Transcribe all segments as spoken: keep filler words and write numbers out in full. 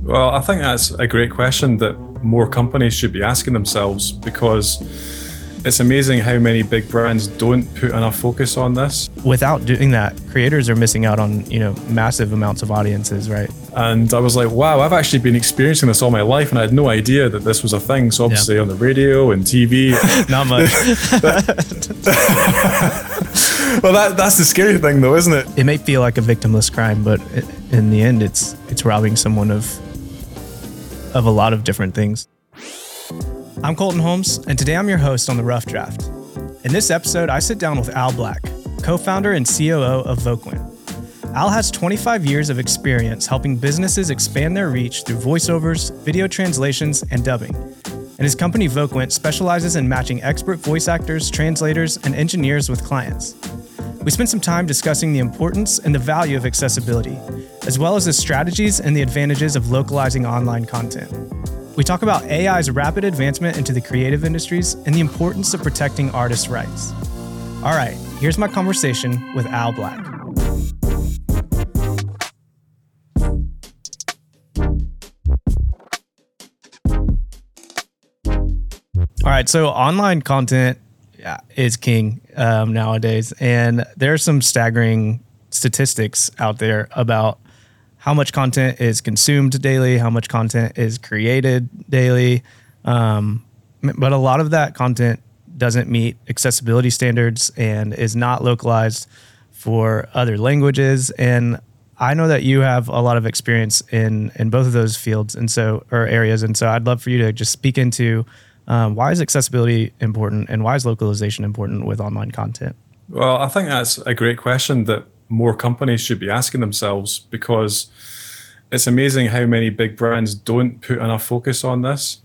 Well, I think that's a great question that more companies should be asking themselves, because it's amazing how many big brands don't put enough focus on this. Without doing that, creators are missing out on, you know, massive amounts of audiences, right? And I was like, wow, I've actually been experiencing this all my life and I had no idea that this was a thing. So obviously yeah. on the radio and T V. Not much. Well, that, that's the scary thing though, isn't it? It may feel like a victimless crime, but in the end, it's it's robbing someone of of a lot of different things. I'm Colton Holmes, and today I'm your host on The Rough Draft. In this episode, I sit down with Al Black, co-founder and C O O of Voquent. Al has twenty-five years of experience helping businesses expand their reach through voiceovers, video translations, and dubbing. And his company Voquent specializes in matching expert voice actors, translators, and engineers with clients. We spent some time discussing the importance and the value of accessibility, as well as the strategies and the advantages of localizing online content. We talk about A I's rapid advancement into the creative industries and the importance of protecting artists' rights. All right, here's my conversation with Al Black. All right, so online content yeah, is king um, nowadays, and there are some staggering statistics out there about how much content is consumed daily, how much content is created daily, um, but a lot of that content doesn't meet accessibility standards and is not localized for other languages. And I know that you have a lot of experience in in both of those fields and so or areas, and so I'd love for you to just speak into um, why is accessibility important and why is localization important with online content? Well, I think that's a great question that more companies should be asking themselves, because it's amazing how many big brands don't put enough focus on this.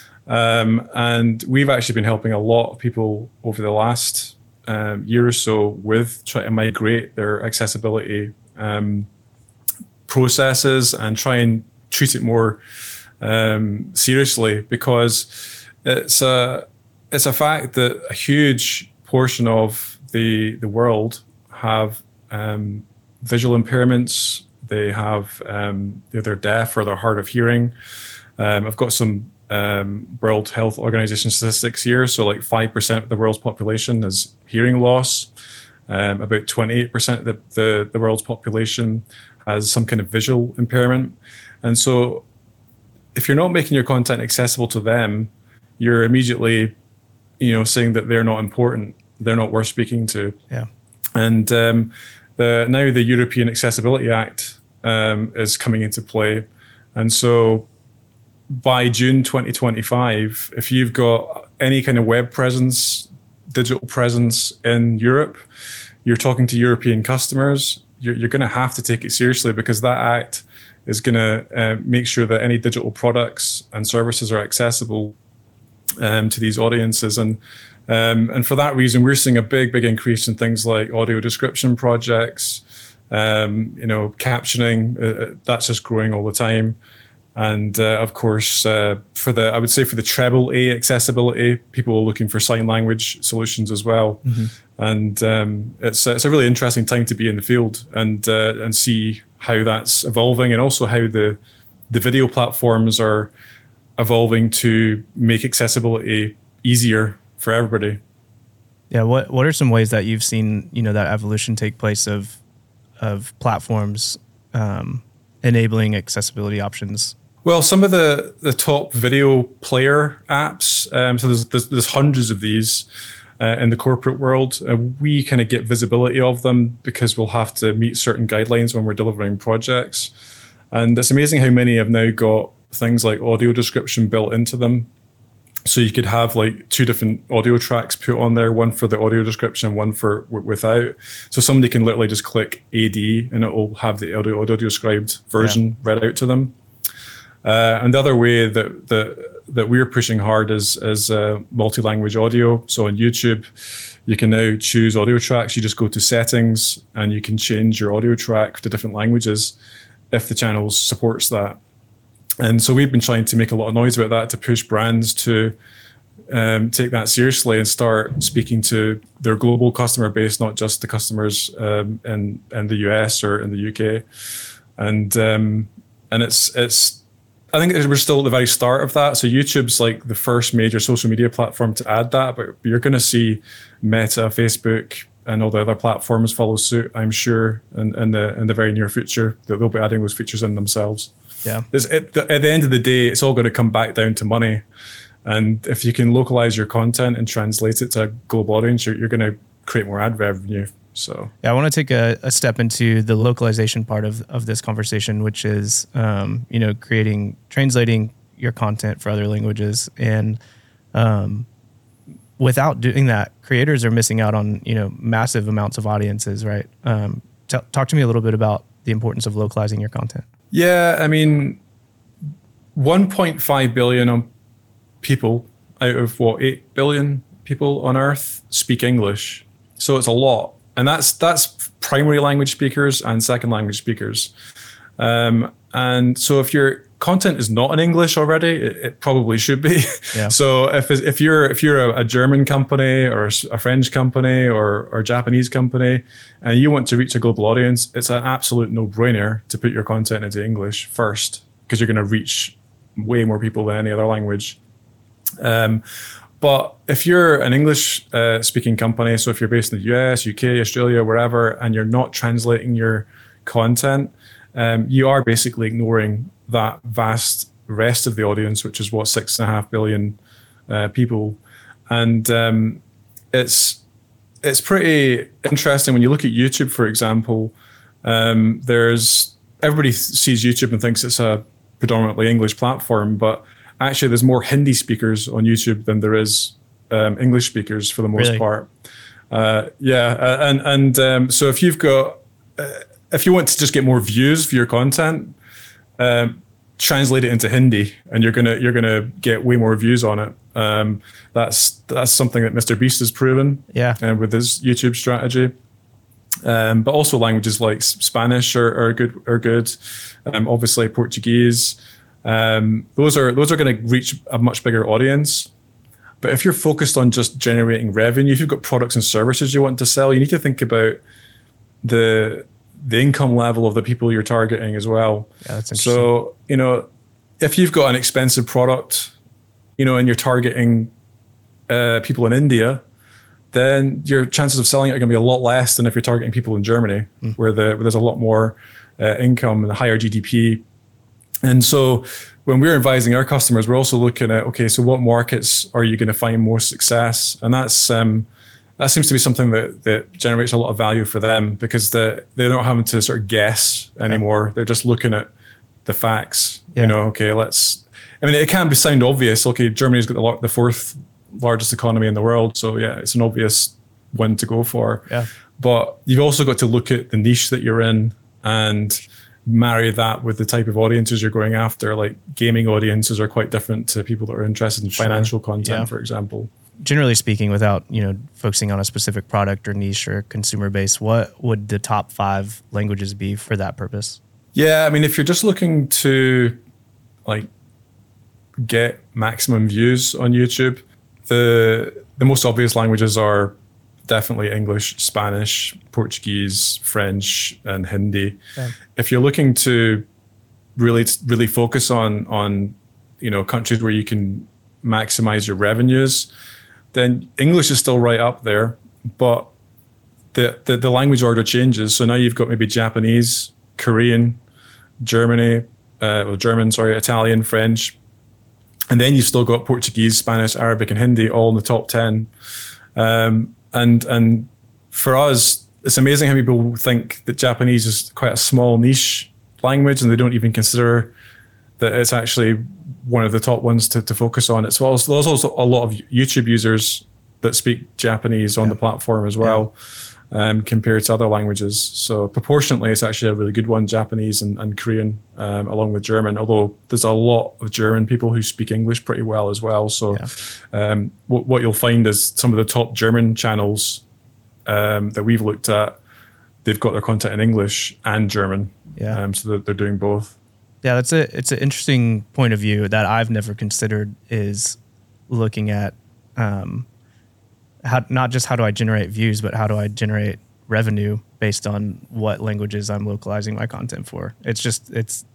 Um, and we've actually been helping a lot of people over the last um, year or so with trying to migrate their accessibility um, processes and try and treat it more um, seriously, because it's a it's a fact that a huge portion of the the world have um, visual impairments. They have um, they're deaf or they're hard of hearing. Um, I've got some um, World Health Organization statistics here. So like five percent of the world's population has hearing loss. Um, about twenty-eight percent of the, the, the world's population has some kind of visual impairment. And so if you're not making your content accessible to them, you're immediately, you know, saying that they're not important. They're not worth speaking to. Yeah. And um, the, now the European Accessibility Act um, is coming into play. And so by June twenty twenty-five, if you've got any kind of web presence, digital presence in Europe, you're talking to European customers, you're, you're going to have to take it seriously, because that act is going to uh, make sure that any digital products and services are accessible um, to these audiences. And um, and for that reason, we're seeing a big, big increase in things like audio description projects, um, you know, captioning. Uh, that's just growing all the time. And uh, of course, uh, for the, I would say for the treble A accessibility, people are looking for sign language solutions as well. Mm-hmm. And um, it's it's a really interesting time to be in the field and uh, and see how that's evolving, and also how the the video platforms are evolving to make accessibility easier for everybody. Yeah. What What are some ways that you've seen, you know, that evolution take place of of platforms um, enabling accessibility options? Well, some of the, the top video player apps, um, so there's, there's, there's hundreds of these uh, in the corporate world. Uh, we kind of get visibility of them because we'll have to meet certain guidelines when we're delivering projects. And it's amazing how many have now got things like audio description built into them. So you could have like two different audio tracks put on there, one for the audio description, one for w- without. So somebody can literally just click A D and it will have the audio, audio described version yeah. read out to them. Uh, and the other way that, that that we're pushing hard is is uh, multi-language audio. So on YouTube, you can now choose audio tracks. You just go to settings and you can change your audio track to different languages if the channel supports that. And so we've been trying to make a lot of noise about that to push brands to um, take that seriously and start speaking to their global customer base, not just the customers um, in in the U S or in the U K. And um, and it's it's I think we're still at the very start of that. So YouTube's like the first major social media platform to add that, but you're going to see Meta, Facebook, and all the other platforms follow suit, I'm sure, in, in the in the very near future, that they'll be adding those features in themselves. Yeah. It, at the end of the day, it's all going to come back down to money. And if you can localize your content and translate it to a global audience, you're, you're going to create more ad revenue. So yeah, I want to take a, a step into the localization part of, of this conversation, which is, um, you know, creating, translating your content for other languages. And um, without doing that, creators are missing out on, you know, massive amounts of audiences, right? Um, t- talk to me a little bit about the importance of localizing your content. Yeah, I mean, one point five billion people out of what, eight billion people on Earth speak English. So it's a lot. And that's that's primary language speakers and second language speakers. Um, and so if your content is not in English already, it, it probably should be. Yeah. So if if you're if you're a, a German company or a French company or or a Japanese company and you want to reach a global audience, it's an absolute no-brainer to put your content into English first, because you're going to reach way more people than any other language. Um, But if you're an English uh, speaking company, so if you're based in the U S, U K, Australia, wherever, and you're not translating your content, um, you are basically ignoring that vast rest of the audience, which is what, six and a half billion uh, people. And um, it's it's pretty interesting when you look at YouTube, for example. Um, there's everybody sees YouTube and thinks it's a predominantly English platform, but actually, there's more Hindi speakers on YouTube than there is um, English speakers for the most Really? part. Uh, yeah, uh, and and um, so if you've got, uh, if you want to just get more views for your content, um, translate it into Hindi, and you're gonna you're gonna get way more views on it. Um, that's that's something that Mister Beast has proven. Yeah, uh, with his YouTube strategy. Um, but also languages like Spanish are, are good. Are good. Um, obviously, Portuguese. Um, those are those are going to reach a much bigger audience. But if you're focused on just generating revenue, if you've got products and services you want to sell, you need to think about the the income level of the people you're targeting as well. Yeah, that's interesting. So, you know, if you've got an expensive product, you know, and you're targeting uh, people in India, then your chances of selling it are going to be a lot less than if you're targeting people in Germany, mm. where, the, where there's a lot more uh, income and a higher G D P. And so when we're advising our customers, we're also looking at, okay, so what markets are you going to find more success? And that's um, that seems to be something that, that generates a lot of value for them, because the, they're not having to sort of guess anymore. Yeah. They're just looking at the facts. Yeah. You know, okay, let's, I mean, it can be sound obvious. Okay, Germany's got the, the fourth largest economy in the world. So yeah, it's an obvious one to go for. Yeah. But you've also got to look at the niche that you're in and marry that with the type of audiences you're going after. Like gaming audiences are quite different to people that are interested in sure. financial content, yeah. for example. Generally speaking, without, you know, focusing on a specific product or niche or consumer base, what would the top five languages be for that purpose? Yeah, I mean, if you're just looking to like get maximum views on YouTube, the the most obvious languages are definitely English, Spanish, Portuguese, French, and Hindi. Yeah. If you're looking to really, really focus on, on, you know, countries where you can maximize your revenues, then English is still right up there, but the, the, the language order changes. So now you've got maybe Japanese, Korean, Germany, uh, well, German, sorry, Italian, French, and then you've still got Portuguese, Spanish, Arabic, and Hindi all in the top ten. Um, And and for us, it's amazing how people think that Japanese is quite a small niche language, and they don't even consider that it's actually one of the top ones to, to focus on. It's well, there's also a lot of YouTube users that speak Japanese on yeah. the platform as well, yeah. um, compared to other languages. So proportionately, it's actually a really good one, Japanese and, and Korean, um, along with German, although there's a lot of German people who speak English pretty well as well. So yeah. um, what, what you'll find is some of the top German channels um, that we've looked at, they've got their content in English and German. Yeah. Um, so they're, they're doing both. Yeah, that's a it's an interesting point of view that I've never considered, is looking at um, how not just how do I generate views, but how do I generate revenue based on what languages I'm localizing my content for. It's just it's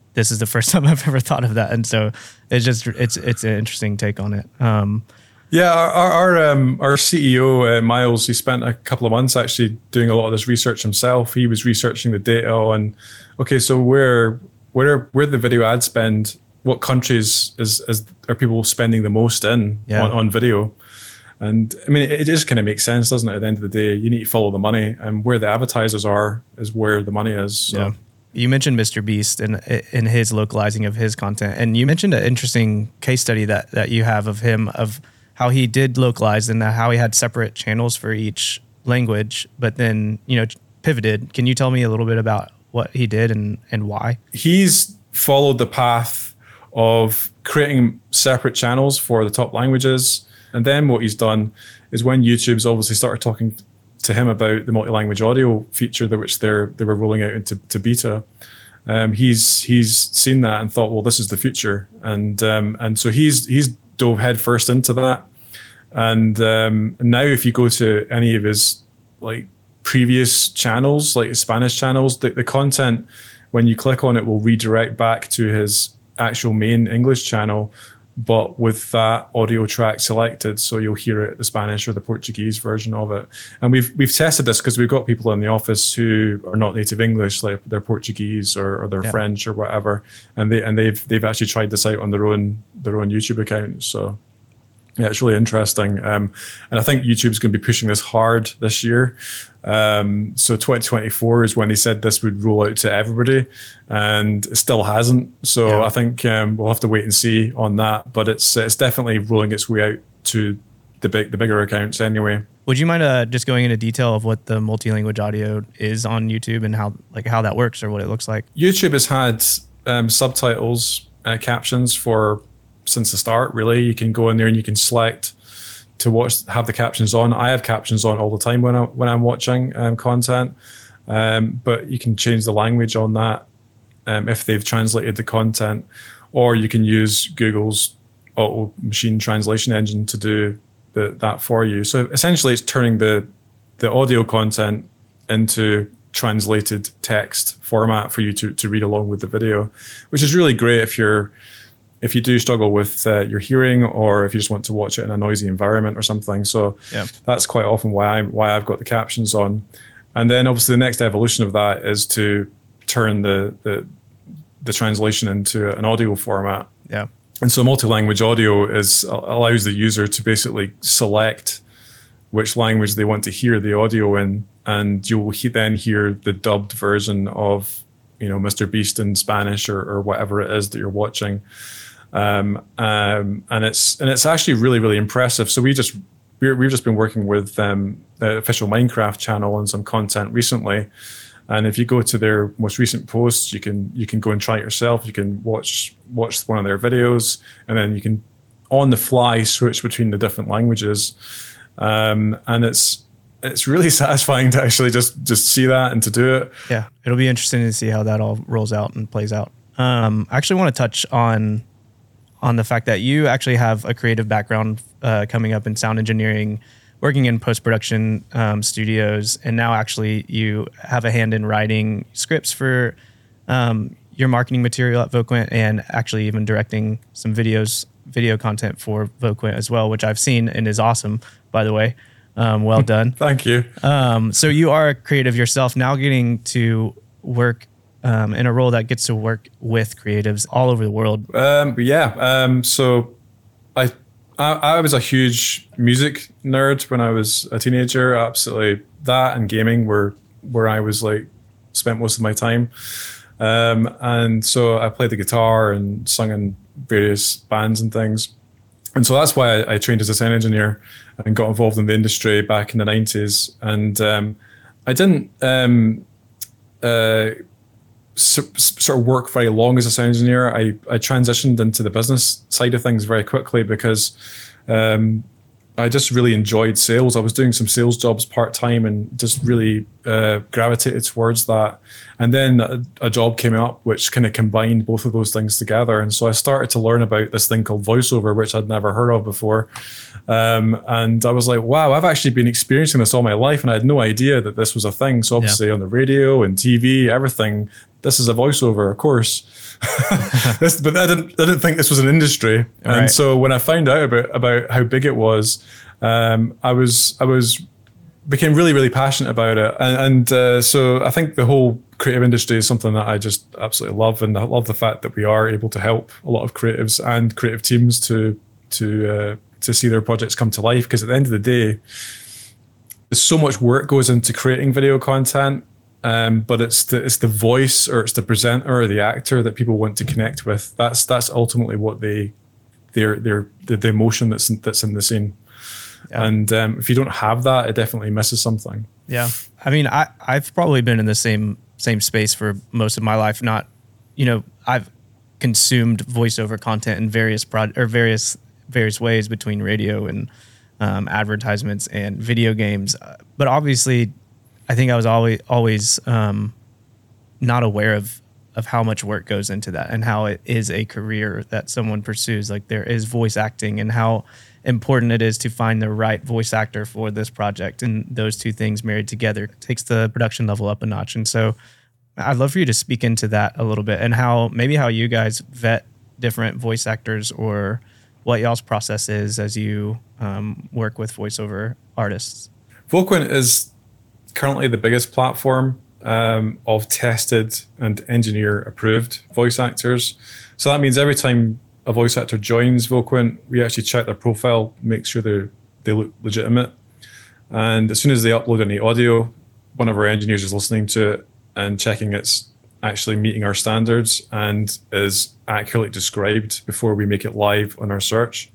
this is the first time I've ever thought of that. And so it's just, it's, it's an interesting take on it. Um, Yeah, our our um, our C E O uh, Miles, he spent a couple of months actually doing a lot of this research himself. He was researching the data on, okay, so where where where the video ad spend, what countries is is are people spending the most in Yeah. on, on video? And I mean, it, it just kind of makes sense, doesn't it? At the end of the day, you need to follow the money, and where the advertisers are is where the money is. So. Yeah. You mentioned Mister Beast and in his localizing of his content, and you mentioned an interesting case study that that you have of him of how he did localize and how he had separate channels for each language, but then, you know, pivoted. Can you tell me a little bit about what he did and, and why? He's followed the path of creating separate channels for the top languages. And then what he's done is when YouTube's obviously started talking to him about the multi-language audio feature that which they're they were rolling out into to beta, um, he's he's seen that and thought, well, this is the future. And um, and so he's he's dove headfirst into that. And um, now if you go to any of his like previous channels, like his Spanish channels, the, the content, when you click on it, will redirect back to his actual main English channel, but with that audio track selected, so you'll hear it, the Spanish or the Portuguese version of it. And we've we've tested this because we've got people in the office who are not native English, like they're Portuguese or, or they're Yeah. French or whatever, and they and they've they've actually tried this out on their own their own YouTube account. So. Yeah, it's really interesting. Um, and I think YouTube's going to be pushing this hard this year. Um, so twenty twenty-four is when they said this would roll out to everybody, and it still hasn't. So Yeah. I think um, we'll have to wait and see on that. But it's it's definitely rolling its way out to the big the bigger accounts anyway. Would you mind uh, just going into detail of what the multi-language audio is on YouTube and how like how that works or what it looks like? YouTube has had um, subtitles, uh, captions for since the start. Really, you can go in there and you can select to watch, have the captions on. I have captions on all the time when I when I'm watching um, content, um, but you can change the language on that um, if they've translated the content, or you can use Google's auto machine translation engine to do the, that for you. So essentially, it's turning the the audio content into translated text format for you to to read along with the video, which is really great if you're if you do struggle with uh, your hearing, or if you just want to watch it in a noisy environment or something. So Yeah. that's quite often why I'm why I've got the captions on. And then obviously the next evolution of that is to turn the the, the translation into an audio format. Yeah. And so multi-language audio is allows the user to basically select which language they want to hear the audio in, and you'll he- then hear the dubbed version of, you know, Mister Beast in Spanish or, or whatever it is that you're watching. Um, um, and it's and it's actually really really impressive. So we just we're, we've just been working with um, the official Minecraft channel on some content recently. And if you go to their most recent posts, you can you can go and try it yourself. You can watch watch one of their videos, and then you can on the fly switch between the different languages. Um, and it's it's really satisfying to actually just just see that and to do it. Yeah, it'll be interesting to see how that all rolls out and plays out. Um, I actually want to touch on on the fact that you actually have a creative background uh, coming up in sound engineering, working in post-production um, studios, and now actually you have a hand in writing scripts for um, your marketing material at Voquent, and actually even directing some videos, video content for Voquent as well, which I've seen and is awesome, by the way. Um, well done. Thank you. Um, so you are a creative yourself, now getting to work um, in a role that gets to work with creatives all over the world. Um, but yeah, um, so I, I I was a huge music nerd when I was a teenager. Absolutely, that and gaming were where I was like spent most of my time. Um, and so I played the guitar and sung in various bands and things. And so that's why I, I trained as a sound engineer and got involved in the industry back in the nineties. And um, I didn't um, uh, so, sort of work very long as a sound engineer. I, I transitioned into the business side of things very quickly because um, I just really enjoyed sales. I was doing some sales jobs part-time and just really uh, gravitated towards that. And then a, a job came up which kind of combined both of those things together. And so I started to learn about this thing called voiceover, which I'd never heard of before. Um, and I was like, wow, I've actually been experiencing this all my life and I had no idea that this was a thing. So obviously yeah. on the radio and T V, everything, this is a voiceover, of course. this, but I didn't, I didn't think this was an industry. And right. so when I found out about, about how big it was, um, I was, I was, became really, really passionate about it. And, and uh, so I think the whole creative industry is something that I just absolutely love. And I love the fact that we are able to help a lot of creatives and creative teams to, to, uh, to see their projects come to life. Because at the end of the day, there's so much work goes into creating video content, um, but it's the it's the voice or it's the presenter or the actor that people want to connect with. That's that's ultimately what they, their their the, the emotion that's in, that's in the scene. Yeah. And um, if you don't have that, it definitely misses something. Yeah, I mean, I I've probably been in the same same space for most of my life. Not, you know, I've consumed voiceover content in various prod or various various ways between radio and um, advertisements and video games. But obviously, I think I was always always um, not aware of of how much work goes into that and how it is a career that someone pursues. Like there is voice acting and how important it is to find the right voice actor for this project. And those two things married together takes the production level up a notch. And so I'd love for you to speak into that a little bit and how maybe how you guys vet different voice actors or what y'all's process is as you um, work with voiceover artists. Voquent is currently the biggest platform um, of tested and engineer approved voice actors. So that means every time a voice actor joins Voquent, we actually check their profile, make sure they they look legitimate. And as soon as they upload any audio, one of our engineers is listening to it and checking it's actually meeting our standards and is accurately described before we make it live on our search.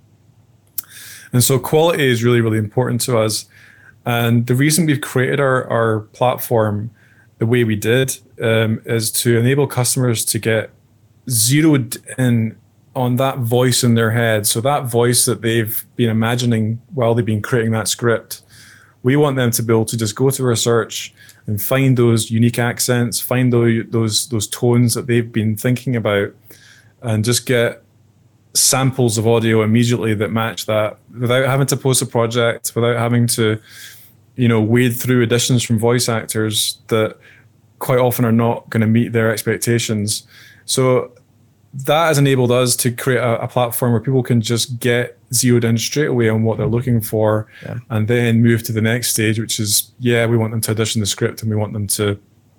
And so quality is really, really important to us. And the reason we've created our, our platform the way we did um, is to enable customers to get zeroed in on that voice in their head. So that voice that they've been imagining while they've been creating that script, we want them to be able to just go to our search and find those unique accents, find those those, those tones that they've been thinking about, and just get samples of audio immediately that match that without having to post a project, without having to, you know, wade through additions from voice actors that quite often are not going to meet their expectations. So that has enabled us to create a, a platform where people can just get zeroed in straight away on what they're looking for, yeah. and then move to the next stage, which is, yeah, we want them to audition the script and we want them to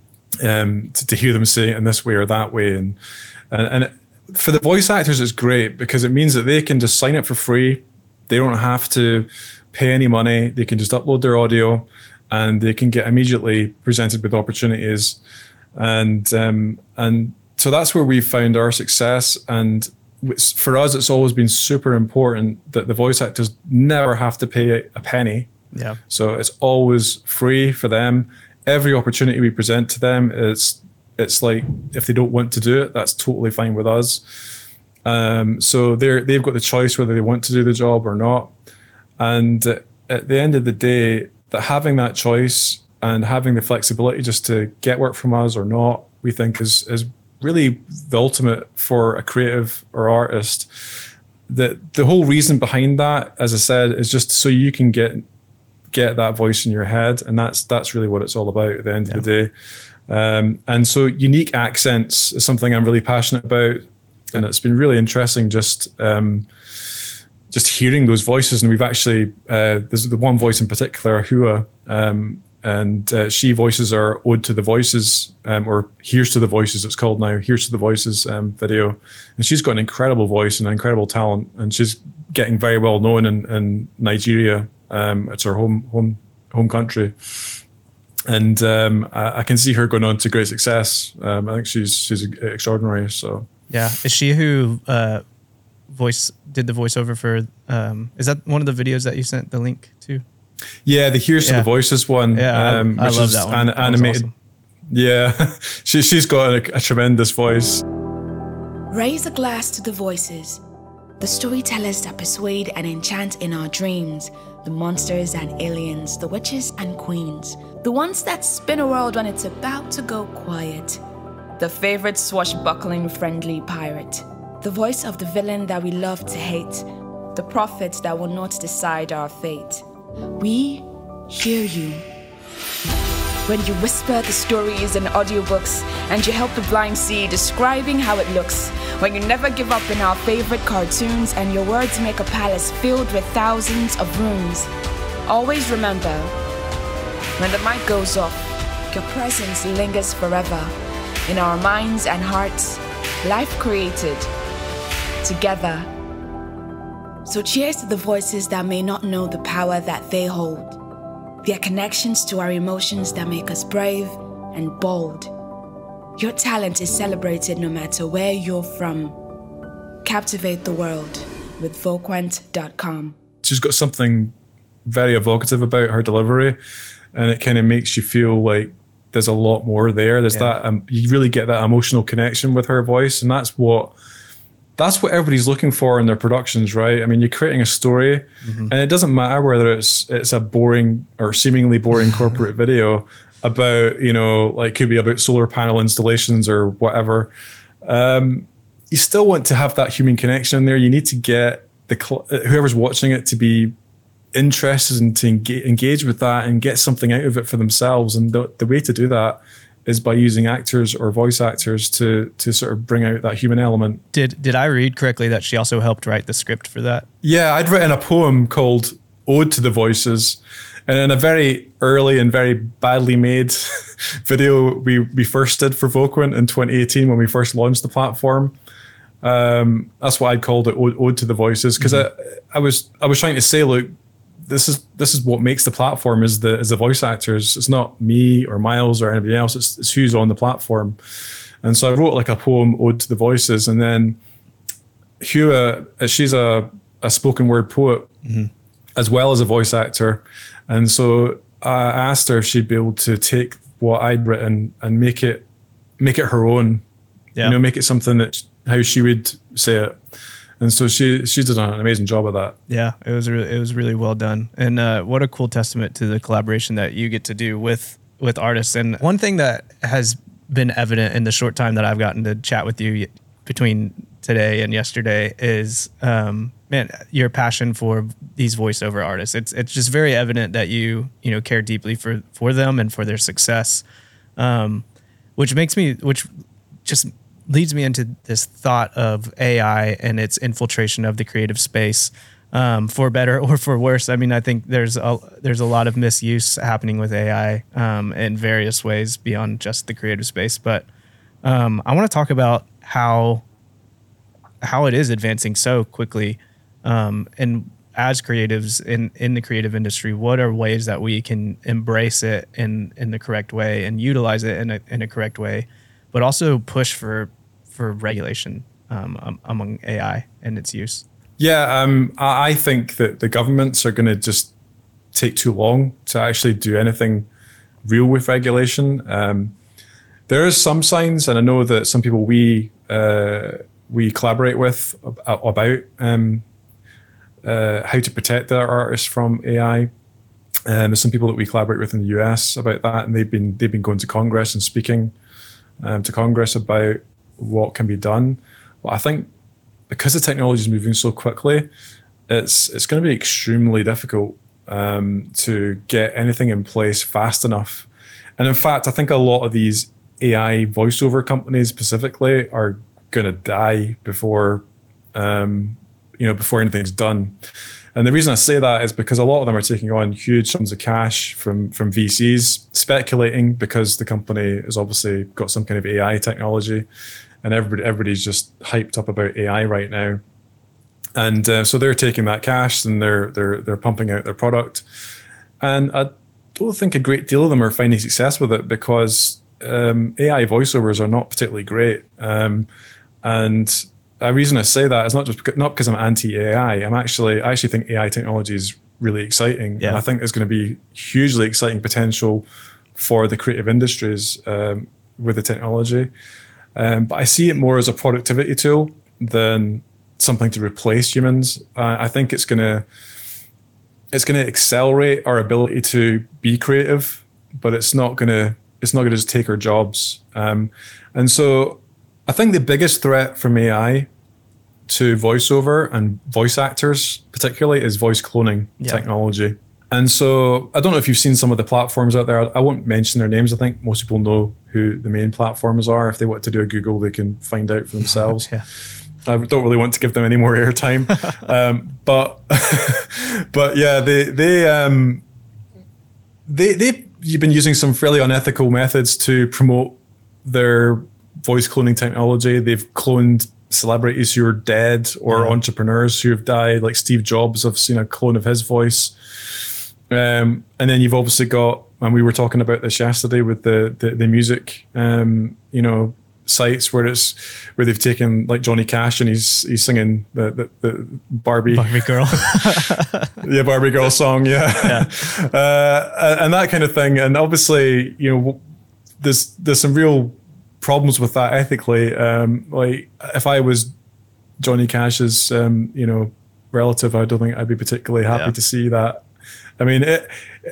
um, to, to hear them say it in this way or that way. And, and, and for the voice actors, it's great because it means that they can just sign it for free. They don't have to pay any money. They can just upload their audio and they can get immediately presented with opportunities. And um, and so that's where we found our success. And for us, it's always been super important that the voice actors never have to pay a penny. Yeah. So it's always free for them. Every opportunity we present to them, it's it's like if they don't want to do it, that's totally fine with us. Um, so they're they've got the choice whether they want to do the job or not. And at the end of the day, that having that choice and having the flexibility just to get work from us or not, we think is is really the ultimate for a creative or artist. The the whole reason behind that, as I said, is just so you can get get that voice in your head, and that's that's really what it's all about at the end yeah. of the day. Um, and so unique accents is something I'm really passionate about, and it's been really interesting just um, just hearing those voices. And we've actually uh, there's the one voice in particular, Ahua, um, and uh, she voices our Ode to the Voices, um, or Here's to the Voices, it's called now, Here's to the Voices um, video. And she's got an incredible voice and incredible talent, and she's getting very well known in, in Nigeria. Um, it's her home home home country. And um, I, I can see her going on to great success. Um, I think she's she's extraordinary. So yeah, is she who uh, voice did the voiceover for? Um, is that one of the videos that you sent the link to? Yeah, the Here's yeah. to the Voices one. Yeah, um, I, I love that one. An, that animated. Awesome. Yeah, she she's got a, a tremendous voice. Raise a glass to the voices, the storytellers that persuade and enchant in our dreams, the monsters and aliens, the witches and queens, the ones that spin a world when it's about to go quiet, the favorite swashbuckling friendly pirate, the voice of the villain that we love to hate, the prophet that will not decide our fate. We hear you. When you whisper the stories in audiobooks and you help the blind see, describing how it looks. When you never give up in our favorite cartoons and your words make a palace filled with thousands of rooms. Always remember, when the mic goes off, your presence lingers forever in our minds and hearts. Life created together. So cheers to the voices that may not know the power that they hold. Their connections to our emotions that make us brave and bold. Your talent is celebrated no matter where you're from. Captivate the world with Voquent dot com. She's got something very evocative about her delivery, and it kind of makes you feel like there's a lot more there. There's yeah. that um, you really get that emotional connection with her voice, and that's what that's what everybody's looking for in their productions, right? I mean, you're creating a story, mm-hmm. and it doesn't matter whether it's it's a boring or seemingly boring corporate video about, you know, like could be about solar panel installations or whatever. Um, you still want to have that human connection in there. You need to get the whoever's watching it to be interested and to engage, engage with that and get something out of it for themselves. And the, the way to do that is by using actors or voice actors to to sort of bring out that human element. Did did I read correctly that she also helped write the script for that? Yeah, I'd written a poem called Ode to the Voices. And in a very early and very badly made video we, we first did for Voquent in twenty eighteen when we first launched the platform, um, that's what I'd called it, Ode, Ode to the Voices. Because mm-hmm. I, I was I was trying to say, look, this is this is what makes the platform is the is the voice actors. It's not me or Miles or anybody else. It's, it's who's on the platform. And so I wrote like a poem, Ode to the Voices. And then Hua, she's a, a spoken word poet mm-hmm. as well as a voice actor. And so I asked her if she'd be able to take what I'd written and make it make it her own. Yeah. You know, make it something that how she would say it. And so she she's done an amazing job of that. Yeah, it was really, it was really well done. And uh, what a cool testament to the collaboration that you get to do with with artists. And one thing that has been evident in the short time that I've gotten to chat with you between today and yesterday is um, man, your passion for these voiceover artists. It's it's just very evident that you you know care deeply for for them and for their success, um, which makes me which just. leads me into this thought of A I and its infiltration of the creative space, um, for better or for worse. I mean, I think there's a there's a lot of misuse happening with A I um, in various ways beyond just the creative space. But um, I want to talk about how how it is advancing so quickly, um, and as creatives in in the creative industry, what are ways that we can embrace it in in the correct way and utilize it in a in a correct way, but also push for for regulation um, um, among A I and its use? Yeah, um, I think that the governments are going to just take too long to actually do anything real with regulation. Um, there is some signs, and I know that some people we uh, we collaborate with about um, uh, how to protect their artists from A I. And there's some people that we collaborate with in the U S about that, and they've been they've been going to Congress and speaking um, to Congress about what can be done. But I think because the technology is moving so quickly, it's it's going to be extremely difficult um, to get anything in place fast enough. And in fact, I think a lot of these A I voiceover companies specifically are going to die before um, you know before anything's done. And the reason I say that is because a lot of them are taking on huge sums of cash from, from V Cs, speculating because the company has obviously got some kind of A I technology, and everybody everybody's just hyped up about A I right now. And uh, so they're taking that cash and they're they're they're pumping out their product. And I don't think a great deal of them are finding success with it because um, A I voiceovers are not particularly great. Um, and the reason I say that is not just because, not because I'm anti-A I. I'm actually I actually think A I technology is really exciting, yeah. and I think there's going to be hugely exciting potential for the creative industries um, with the technology. Um, but I see it more as a productivity tool than something to replace humans. Uh, I think it's gonna it's gonna accelerate our ability to be creative, but it's not gonna it's not gonna just take our jobs. Um, and so I think the biggest threat from A I to voiceover and voice actors particularly is voice cloning yeah. technology. And so I don't know if you've seen some of the platforms out there. I won't mention their names. I think most people know who the main platforms are. If they want to do a Google, they can find out for themselves. Yeah. I don't really want to give them any more airtime. um, but but yeah, they they um, they they've been using some fairly unethical methods to promote their voice cloning technology. They've cloned celebrities who are dead or yeah. entrepreneurs who have died, like Steve Jobs. I've seen a clone of his voice. Um, and then you've obviously got, and we were talking about this yesterday with the the, the music, um, you know, sites where it's where they've taken like Johnny Cash and he's he's singing the the, the Barbie Barbie girl, yeah, Barbie girl song, yeah, yeah. Uh, and that kind of thing. And obviously, you know, there's there's some real problems with that ethically. Um, like if I was Johnny Cash's, um, you know, relative, I don't think I'd be particularly happy yeah. to see that. I mean, it,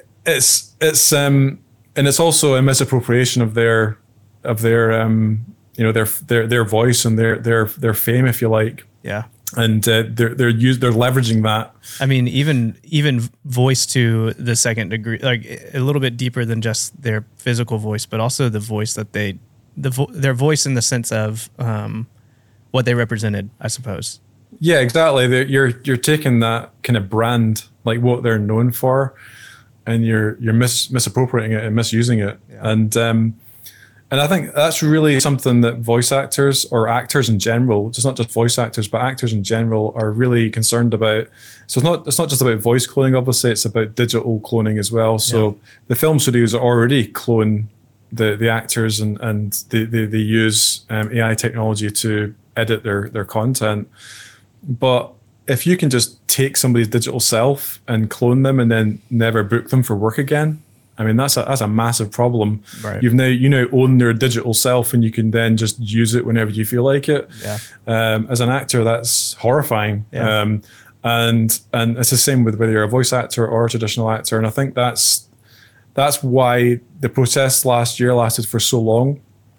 it's it's um, and it's also a misappropriation of their of their um, you know their their their voice and their their their fame, if you like. Yeah. And uh, they're they're use, they're leveraging that. I mean, even even voice to the second degree, like a little bit deeper than just their physical voice, but also the voice that they the vo- their voice in the sense of um, what they represented, I suppose. Yeah, exactly. They're, you're you're taking that kind of brand, like what they're known for, and you're you're mis misappropriating it and misusing it. Yeah. And um, and I think that's really something that voice actors or actors in general, just not just voice actors, but actors in general, are really concerned about. So it's not it's not just about voice cloning. Obviously, it's about digital cloning as well. So yeah. the film studios already clone the the actors and and they they, they use um, A I technology to edit their their content. But if you can just take somebody's digital self and clone them and then never book them for work again, I mean, that's a, that's a massive problem. Right. You've now, you now own their digital self and you can then just use it whenever you feel like it. Yeah. Um, as an actor, that's horrifying. Yeah. Um, and, and it's the same with whether you're a voice actor or a traditional actor. And I think that's, that's why the protests last year lasted for so long,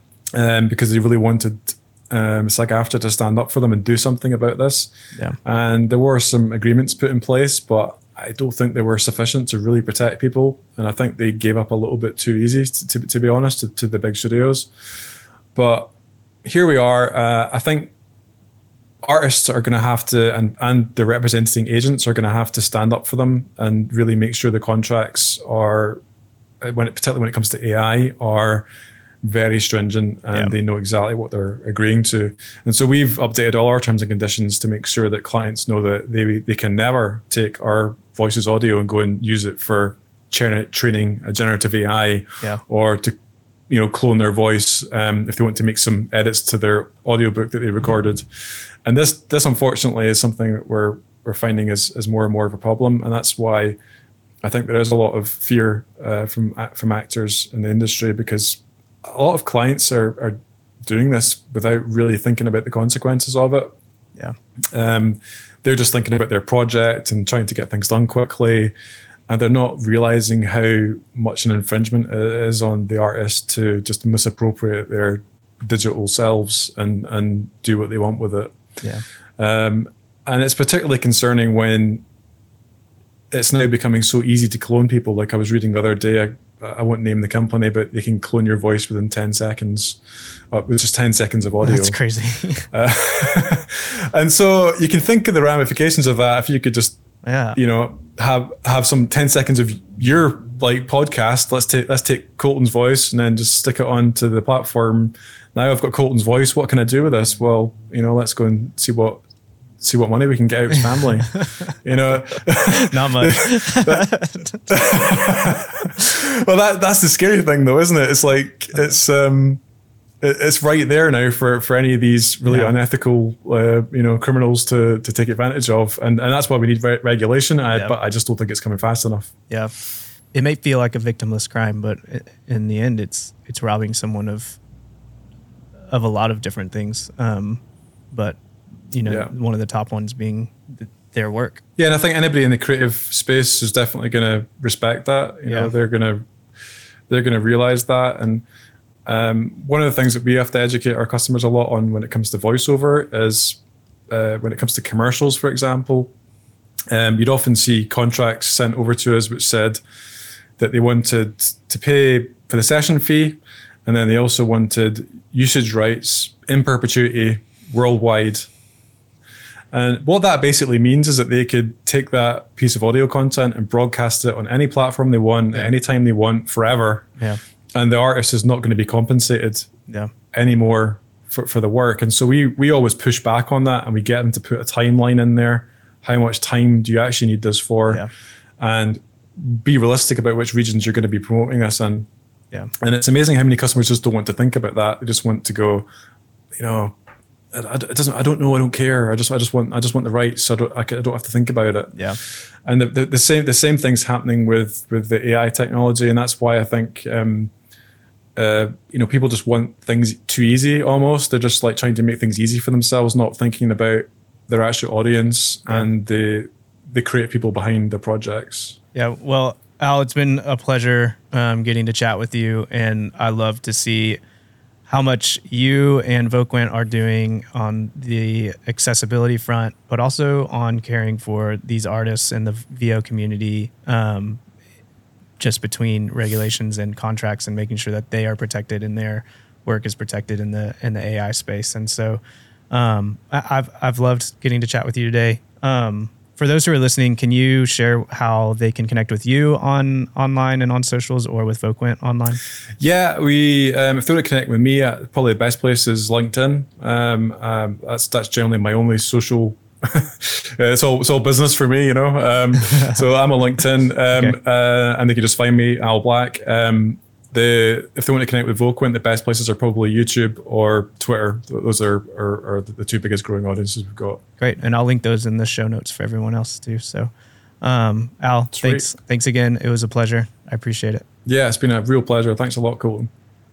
um, because they really wanted Um, SAG-AFTRA to stand up for them and do something about this. Yeah. And there were some agreements put in place, but I don't think they were sufficient to really protect people. And I think they gave up a little bit too easy, to, to, to be honest, to, to the big studios. But here we are. Uh, I think artists are going to have to, and, and the representing agents are going to have to stand up for them and really make sure the contracts are, when it, particularly when it comes to A I, are very stringent and yeah. they know exactly what they're agreeing to. And so we've updated all our terms and conditions to make sure that clients know that they they can never take our voices audio and go and use it for training a generative A I yeah. or to, you know, clone their voice um, if they want to make some edits to their audiobook that they recorded. And this this unfortunately is something that we're we're finding is is more and more of a problem, and that's why I think there is a lot of fear uh, from from actors in the industry, because a lot of clients are, are doing this without really thinking about the consequences of it. Yeah. Um, they're just thinking about their project and trying to get things done quickly. And they're not realizing how much an infringement it is on the artist to just misappropriate their digital selves and, and do what they want with it. Yeah. Um, and it's particularly concerning when it's now becoming so easy to clone people. Like I was reading the other day, I, I won't name the company, but they can clone your voice within ten seconds, uh, with just ten seconds of audio. That's crazy. uh, and so you can think of the ramifications of that if you could just, yeah. you know, have have some ten seconds of your like podcast. Let's take let's take Colton's voice and then just stick it onto the platform. Now I've got Colton's voice. What can I do with this? Well, you know, let's go and see what. see what money we can get out of his family, you know. Not much. Well, that that's the scary thing, though, isn't it? It's like it's um, it, it's right there now for, for any of these really yeah. unethical, uh, you know, criminals to to take advantage of, and and that's why we need re regulation. I, yeah. But I just don't think it's coming fast enough. Yeah, it may feel like a victimless crime, but in the end, it's it's robbing someone of of a lot of different things. Um, but you know, yeah. one of the top ones being th their work. Yeah, and I think anybody in the creative space is definitely going to respect that. You yeah. know, they're going to they're going to realize that. And um, one of the things that we have to educate our customers a lot on when it comes to voiceover is uh, when it comes to commercials, for example. um, you'd often see contracts sent over to us which said that they wanted to pay for the session fee, and then they also wanted usage rights in perpetuity worldwide. And what that basically means is that they could take that piece of audio content and broadcast it on any platform they want, yeah. at any time they want, forever. Yeah. And the artist is not going to be compensated yeah. anymore for, for the work. And so we we always push back on that, and we get them to put a timeline in there. How much time do you actually need this for? Yeah. And be realistic about which regions you're going to be promoting this in. Yeah. And it's amazing how many customers just don't want to think about that. They just want to go, you know, it doesn't. I don't know. I don't care. I just. I just want. I just want the rights. So I don't. I don't have to think about it. Yeah. And the, the, the same. The same thing's happening with with the A I technology, and that's why I think, um, uh, you know, people just want things too easy. Almost, they're just like trying to make things easy for themselves, not thinking about their actual audience yeah. and the the creative people behind the projects. Yeah. Well, Al, it's been a pleasure um, getting to chat with you, and I love to see how much you and Voquent are doing on the accessibility front, but also on caring for these artists and the V O community, um, just between regulations and contracts, and making sure that they are protected and their work is protected in the in the A I space. And so um, I, I've I've loved getting to chat with you today. Um, For those who are listening, can you share how they can connect with you on online and on socials, or with Voquent online? Yeah, we um, if they want to connect with me, uh, probably the best place is LinkedIn. Um, um, that's that's generally my only social. it's all it's all business for me, you know. Um, so I'm on LinkedIn, um, okay. uh, and they can just find me, Al Black. Um, The, if they want to connect with Voquent, the best places are probably YouTube or Twitter. Those are, are, are the two biggest growing audiences we've got. Great. And I'll link those in the show notes for everyone else too. So, um, Al, Sweet. thanks. Thanks again. It was a pleasure. I appreciate it. Yeah, it's been a real pleasure. Thanks a lot, Colton.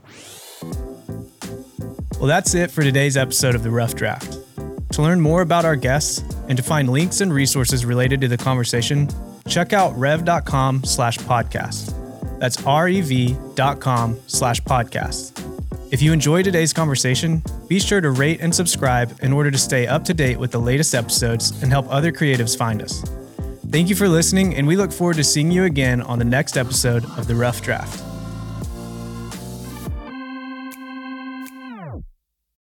Well, that's it for today's episode of The Rough Draft. To learn more about our guests and to find links and resources related to the conversation, check out rev.com slash podcast. That's rev.com slash podcast. If you enjoyed today's conversation, be sure to rate and subscribe in order to stay up to date with the latest episodes and help other creatives find us. Thank you for listening, and we look forward to seeing you again on the next episode of The Rough Draft.